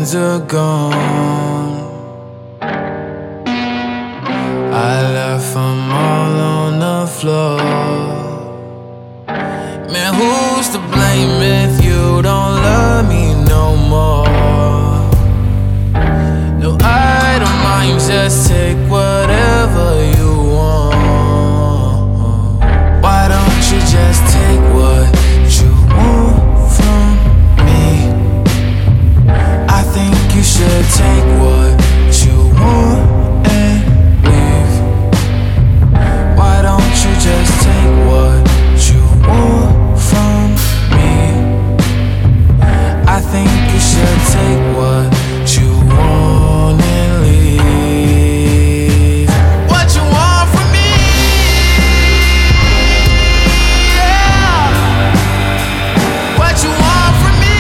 friends are gone. I left them all on the floor. Man, who's to blame if you don't love me no more? No, I don't mind, just take whatever you want. Why don't you just take what you want from me? I think you should take what you want and leave. Why don't you just take what you want from me? I think you should take what you want and leave. What you want from me? Yeah. What you want from me?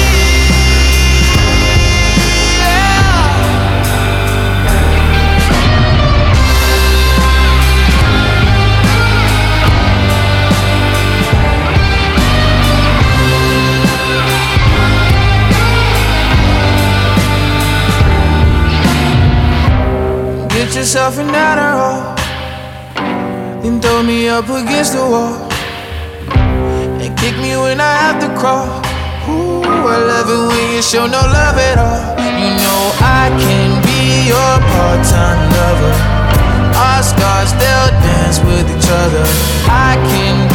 Get yourself an Adderall, then throw me up against the wall and kick me when I have to crawl. Ooh, I love it when you show no love at all. You know I can be your part-time lover. Our scars, they'll dance with each other. I can